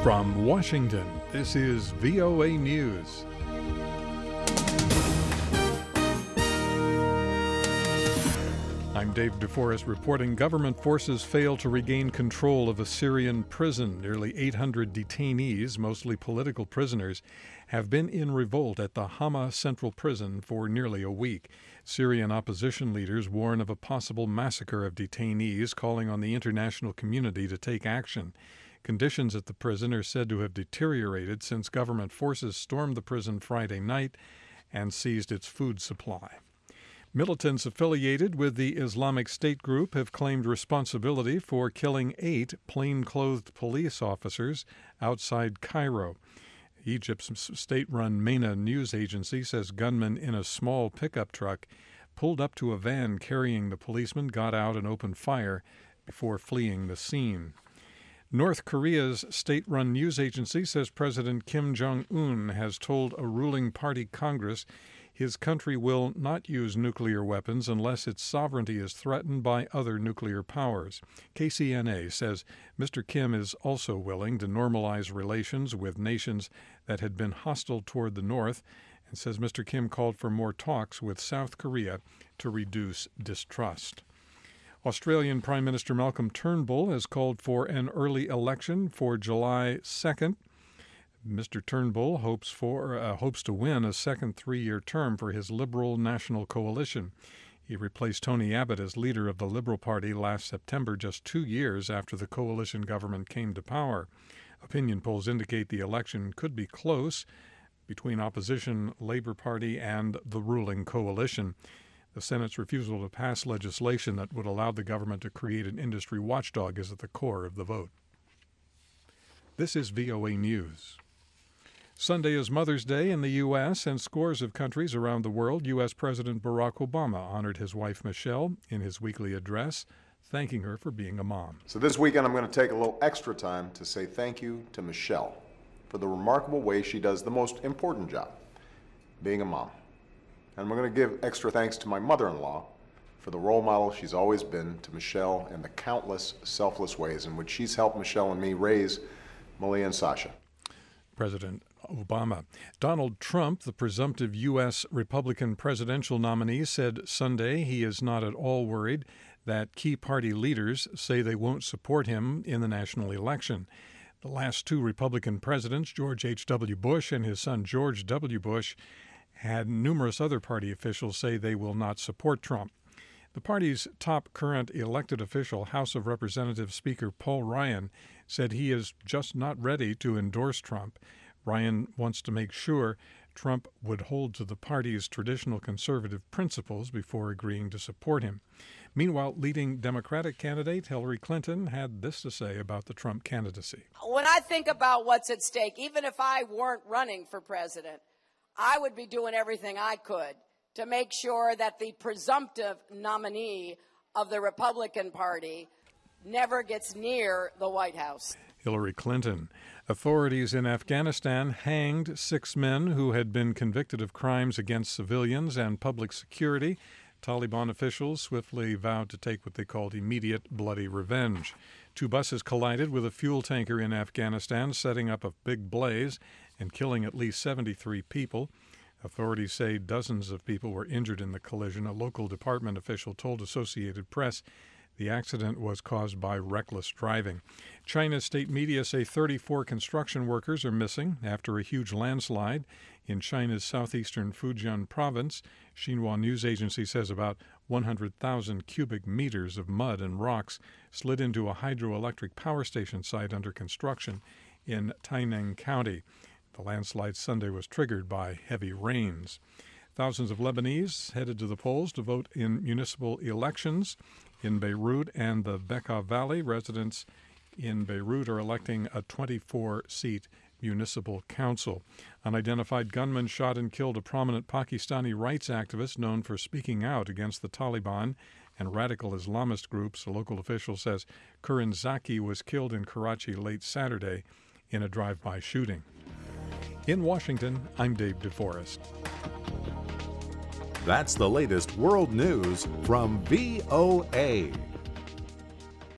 From Washington, this is VOA News. I'm Dave DeForest reporting government forces fail to regain control of a Syrian prison. Nearly 800 detainees, mostly political prisoners, have been in revolt at the Hama Central Prison for nearly a week. Syrian opposition leaders warn of a possible massacre of detainees, calling on the international community to take action. Conditions at the prison are said to have deteriorated since government forces stormed the prison Friday night and seized its food supply. Militants affiliated with the Islamic State group have claimed responsibility for killing 8 plainclothed police officers outside Cairo. Egypt's state-run MENA news agency says gunmen in a small pickup truck pulled up to a van carrying the policemen, got out and opened fire before fleeing the scene. North Korea's state-run news agency says President Kim Jong-un has told a ruling party Congress his country will not use nuclear weapons unless its sovereignty is threatened by other nuclear powers. KCNA says Mr. Kim is also willing to normalize relations with nations that had been hostile toward the North, and says Mr. Kim called for more talks with South Korea to reduce distrust. Australian Prime Minister Malcolm Turnbull has called for an early election for July 2nd. Mr. Turnbull hopes to win a second 3-year term for his Liberal National Coalition. He replaced Tony Abbott as leader of the Liberal Party last September, just 2 years after the coalition government came to power. Opinion polls indicate the election could be close between opposition Labour Party and the ruling coalition. The Senate's refusal to pass legislation that would allow the government to create an industry watchdog is at the core of the vote. This is VOA News. Sunday is Mother's Day in the U.S. and scores of countries around the world. U.S. President Barack Obama honored his wife Michelle in his weekly address, thanking her for being a mom. So this weekend I'm going to take a little extra time to say thank you to Michelle for the remarkable way she does the most important job, being a mom. And we're going to give extra thanks to my mother-in-law for the role model she's always been to Michelle and the countless selfless ways in which she's helped Michelle and me raise Malia and Sasha. President Obama. Donald Trump, the presumptive U.S. Republican presidential nominee, said Sunday he is not at all worried that key party leaders say they won't support him in the national election. The last 2 Republican presidents, George H.W. Bush and his son George W. Bush, had numerous other party officials say they will not support Trump. The party's top current elected official, House of Representatives Speaker Paul Ryan, said he is just not ready to endorse Trump. Ryan wants to make sure Trump would hold to the party's traditional conservative principles before agreeing to support him. Meanwhile, leading Democratic candidate Hillary Clinton had this to say about the Trump candidacy. When I think about what's at stake, even if I weren't running for president, I would be doing everything I could to make sure that the presumptive nominee of the Republican Party never gets near the White House. Hillary Clinton. Authorities in Afghanistan hanged 6 men who had been convicted of crimes against civilians and public security. Taliban officials swiftly vowed to take what they called immediate bloody revenge. 2 buses collided with a fuel tanker in Afghanistan, setting up a big blaze and killing at least 73 people. Authorities say dozens of people were injured in the collision. A local department official told Associated Press the accident was caused by reckless driving. China's state media say 34 construction workers are missing after a huge landslide in China's southeastern Fujian province. Xinhua news agency says about 100,000 cubic meters of mud and rocks slid into a hydroelectric power station site under construction in Tainan County. The landslide Sunday was triggered by heavy rains. Thousands of Lebanese headed to the polls to vote in municipal elections. In Beirut and the Bekaa Valley, residents in Beirut are electing a 24-seat municipal council. Unidentified gunmen shot and killed a prominent Pakistani rights activist known for speaking out against the Taliban and radical Islamist groups. A local official says Kuran Zaki was killed in Karachi late Saturday in a drive-by shooting. In Washington, I'm Dave DeForest. That's the latest world news from VOA.